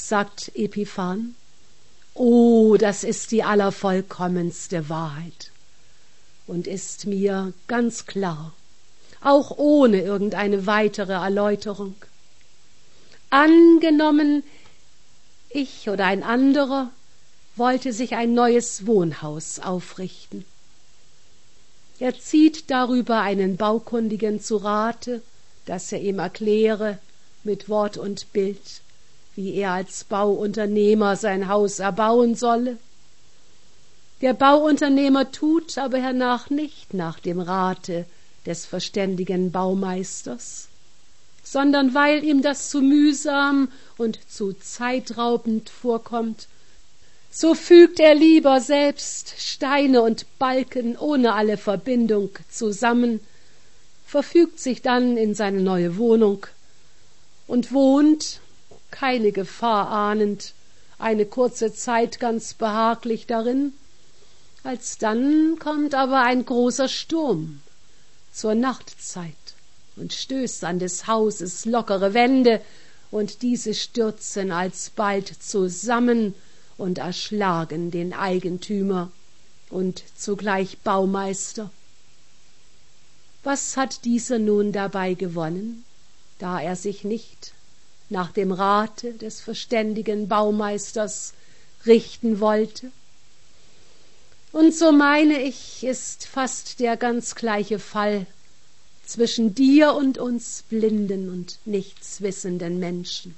sagt Epiphan. Oh, das ist die allervollkommenste Wahrheit und ist mir ganz klar, auch ohne irgendeine weitere Erläuterung. Angenommen, ich oder ein anderer wollte sich ein neues Wohnhaus aufrichten. Er zieht darüber einen Baukundigen zu Rate, dass er ihm erkläre, mit Wort und Bild, wie er als Bauunternehmer sein Haus erbauen solle. Der Bauunternehmer tut aber hernach nicht nach dem Rate des verständigen Baumeisters, sondern weil ihm das zu mühsam und zu zeitraubend vorkommt, so fügt er lieber selbst Steine und Balken ohne alle Verbindung zusammen, verfügt sich dann in seine neue Wohnung und wohnt, keine Gefahr ahnend, eine kurze Zeit ganz behaglich darin. Alsdann kommt aber ein großer Sturm zur Nachtzeit und stößt an des Hauses lockere Wände, und diese stürzen alsbald zusammen und erschlagen den Eigentümer und zugleich Baumeister. Was hat dieser nun dabei gewonnen, da er sich nicht nach dem Rate des verständigen Baumeisters richten wollte? Und so meine ich, ist fast der ganz gleiche Fall zwischen dir und uns blinden und nichtswissenden Menschen.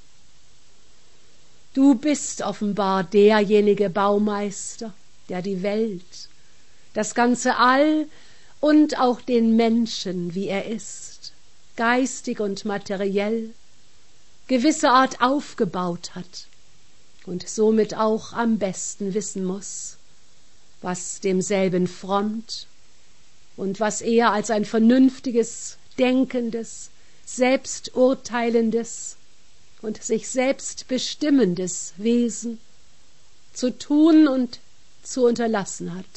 Du bist offenbar derjenige Baumeister, der die Welt, das ganze All und auch den Menschen, wie er ist, geistig und materiell, gewisse Art aufgebaut hat und somit auch am besten wissen muss, was demselben frommt und was er als ein vernünftiges, denkendes, selbsturteilendes und sich selbst bestimmendes Wesen zu tun und zu unterlassen hat.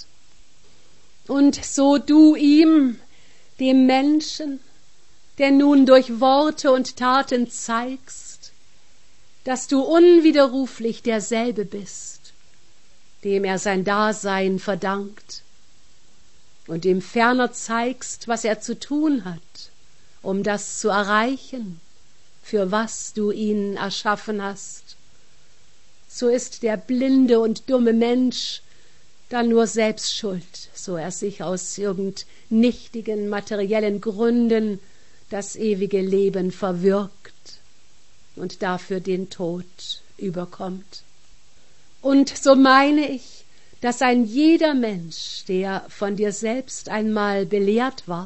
Und so du ihm, dem Menschen, der nun durch Worte und Taten zeigst, dass du unwiderruflich derselbe bist, dem er sein Dasein verdankt, und ihm ferner zeigst, was er zu tun hat, um das zu erreichen, für was du ihn erschaffen hast, so ist der blinde und dumme Mensch dann nur selbst schuld, so er sich aus irgend nichtigen materiellen Gründen das ewige Leben verwirkt und dafür den Tod überkommt. Und so meine ich, dass ein jeder Mensch, der von dir selbst einmal belehrt ward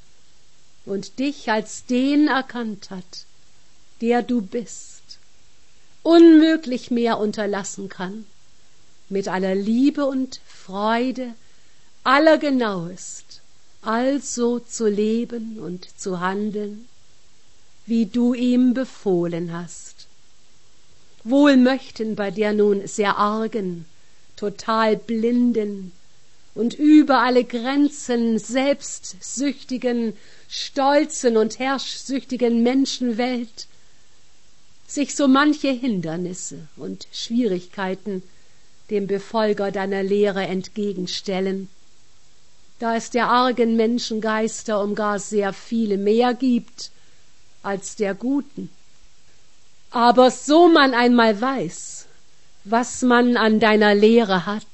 und dich als den erkannt hat, der du bist, unmöglich mehr unterlassen kann, mit aller Liebe und Freude allergenauest also zu leben und zu handeln, wie du ihm befohlen hast. Wohl möchten bei der nun sehr argen, total blinden und über alle Grenzen selbstsüchtigen, stolzen und herrschsüchtigen Menschenwelt sich so manche Hindernisse und Schwierigkeiten dem Befolger deiner Lehre entgegenstellen, da es der argen Menschengeister um gar sehr viele mehr gibt als der guten. Aber so man einmal weiß, was man an deiner Lehre hat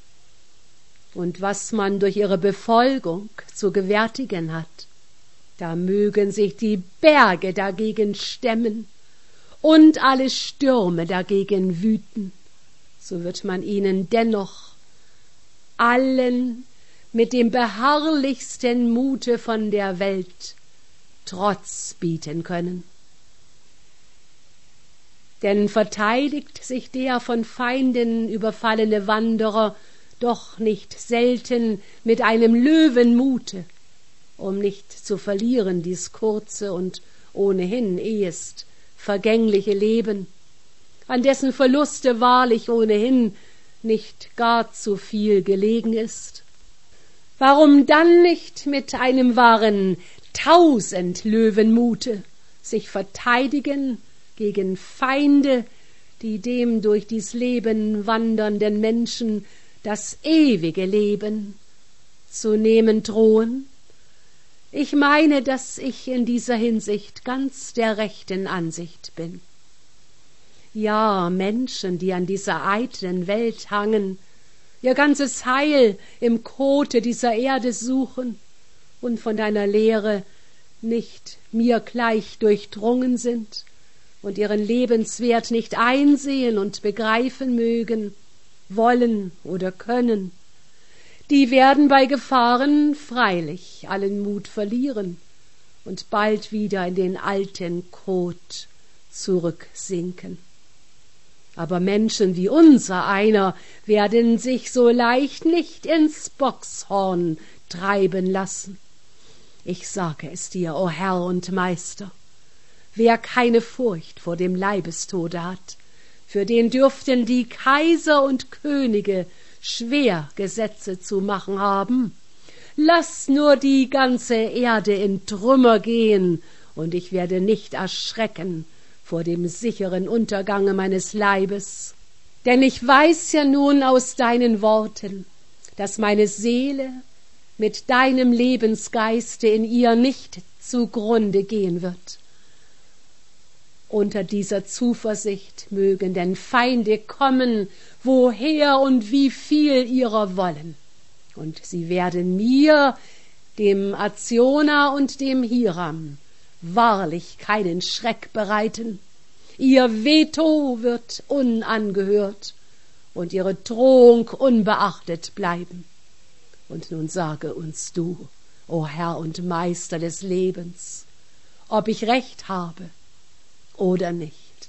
und was man durch ihre Befolgung zu gewärtigen hat, da mögen sich die Berge dagegen stemmen und alle Stürme dagegen wüten, so wird man ihnen dennoch allen mit dem beharrlichsten Mute von der Welt Trotz bieten können. Denn verteidigt sich der von Feinden überfallene Wanderer doch nicht selten mit einem Löwenmute, um nicht zu verlieren dies kurze und ohnehin ehest vergängliche Leben, an dessen Verluste wahrlich ohnehin nicht gar zu viel gelegen ist. Warum dann nicht mit einem wahren 1000 Löwenmute sich verteidigen gegen Feinde, die dem durch dies Leben wandernden Menschen das ewige Leben zu nehmen drohen? Ich meine, dass ich in dieser Hinsicht ganz der rechten Ansicht bin. Ja, Menschen, die an dieser eitlen Welt hangen, ihr ganzes Heil im Kote dieser Erde suchen und von deiner Lehre nicht mir gleich durchdrungen sind und ihren Lebenswert nicht einsehen und begreifen mögen, wollen oder können, die werden bei Gefahren freilich allen Mut verlieren und bald wieder in den alten Kot zurücksinken. Aber Menschen wie unser einer werden sich so leicht nicht ins Bockshorn treiben lassen. Ich sage es dir, o Herr und Meister, wer keine Furcht vor dem Leibestode hat, für den dürften die Kaiser und Könige schwer Gesetze zu machen haben. Lass nur die ganze Erde in Trümmer gehen, und ich werde nicht erschrecken vor dem sicheren Untergange meines Leibes. Denn ich weiß ja nun aus deinen Worten, dass meine Seele mit deinem Lebensgeiste in ihr nicht zugrunde gehen wird. Unter dieser Zuversicht mögen denn Feinde kommen, woher und wie viel ihrer wollen. Und sie werden mir, dem Azona und dem Hiram, wahrlich keinen Schreck bereiten. Ihr Veto wird unangehört und ihre Drohung unbeachtet bleiben. Und nun sage uns du, o Herr und Meister des Lebens, ob ich recht habe oder nicht.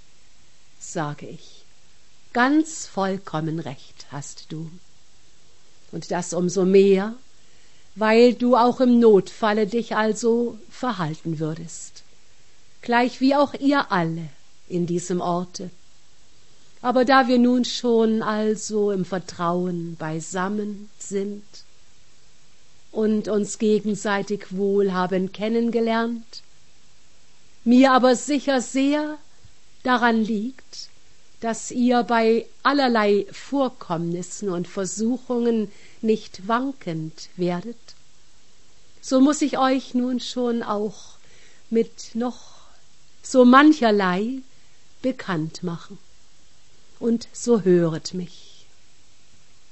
Sage ich, ganz vollkommen recht hast du. Und das umso mehr, weil du auch im Notfalle dich also verhalten würdest, gleich wie auch ihr alle in diesem Orte. Aber da wir nun schon also im Vertrauen beisammen sind und uns gegenseitig wohl haben kennengelernt, mir aber sicher sehr daran liegt, dass ihr bei allerlei Vorkommnissen und Versuchungen nicht wankend werdet, so muß ich euch nun schon auch mit noch so mancherlei bekannt machen. Und so höret mich.